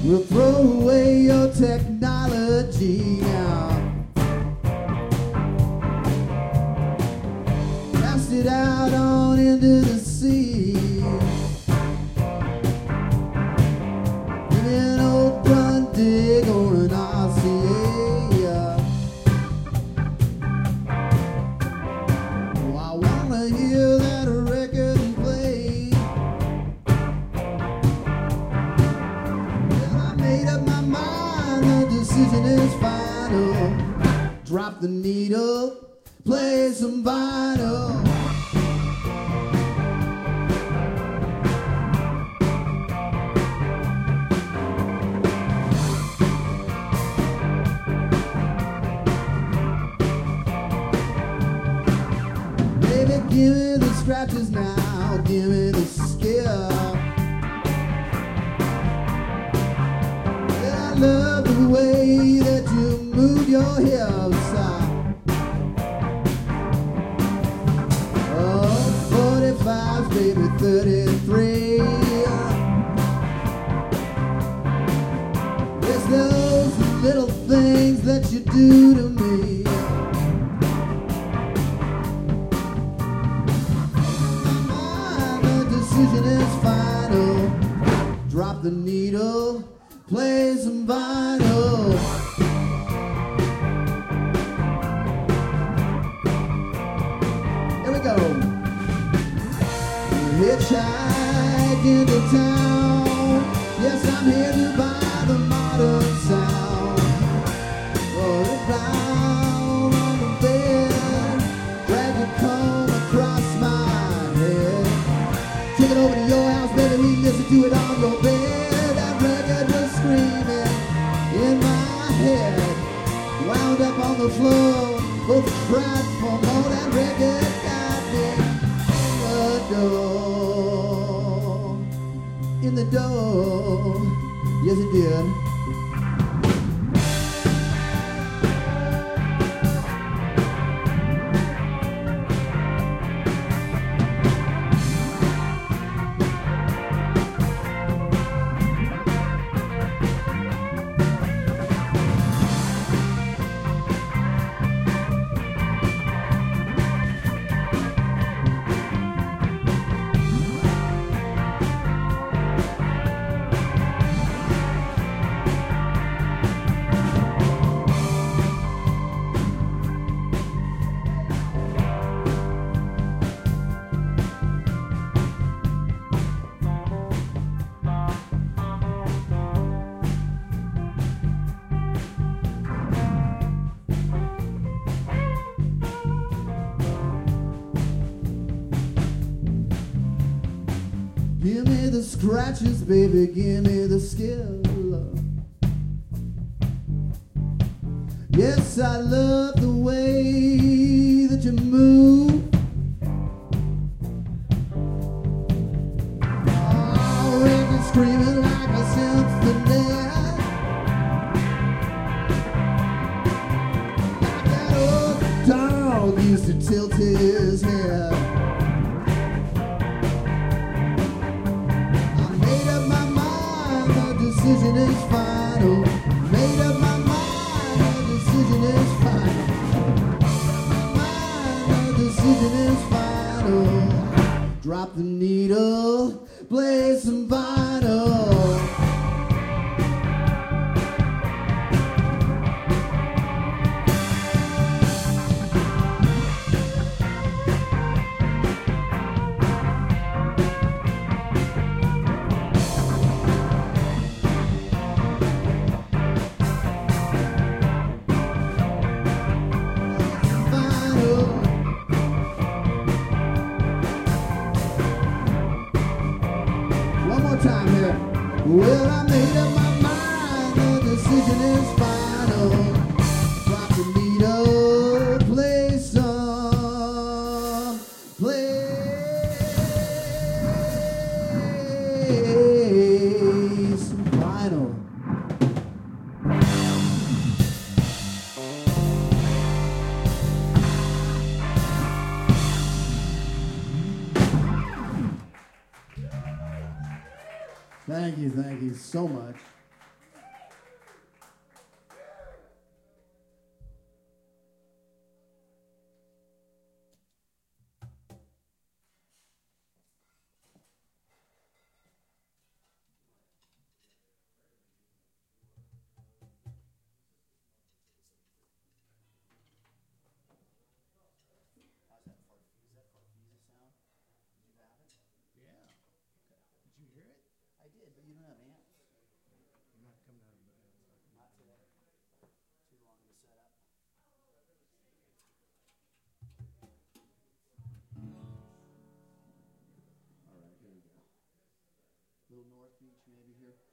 We'll throw away your technology now. Cast it out on into the sea. Give me an old front dig on an RCA. Oh, I wanna hear that record and play. Well, I made up my mind, the decision is final. Drop the needle, play some vinyl. Baby, give me the scratches now, give me the skill. I love the way that you move your hips. Oh, 45, baby, 33. It's those little things that you do to me. The decision is final. Drop the needle, play some vinyl. Here we go. Hitchhike into town. Yes, I'm here to buy the modern sound. Roll it round on the bed. Drag your comb across my head. Take it over to your house, baby. We listen to it on your bed. That record was screaming in my head. Wound up on the floor, both cried for more. That record got me in the door. Yes, it did. Give me the scratches, baby, give me the skill. Yes, I love the way that you move. Oh, record screaming like a symphony. Like that old dog used to tilt his head. Decision is final. Made up my mind. The decision is final. The decision is final. Drop the needle, play some vinyl. Time here. Well, I made up my mind. The decision is final. Drop the needle, play some vinyl. Thank you so much. You don't have amps? You're not coming out of the Not today. Too long to set up. All right, here we go. Little North Beach maybe here.